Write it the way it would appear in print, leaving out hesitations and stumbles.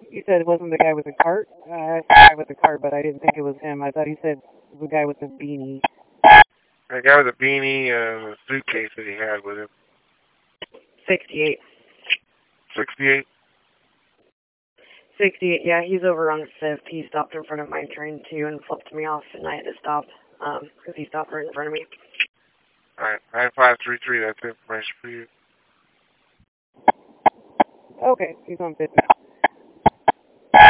You said it wasn't the guy with the cart? The guy with the cart, but I didn't think it was him. I thought he said the guy with the beanie. The guy with the beanie and the suitcase that he had with him. 68. 68? 68, yeah, he's over on 5th. He stopped in front of my train, too, and flipped me off, and I had to stop, because he stopped right in front of me. Alright, 9533, that's information for you. Okay, he's on 5th now.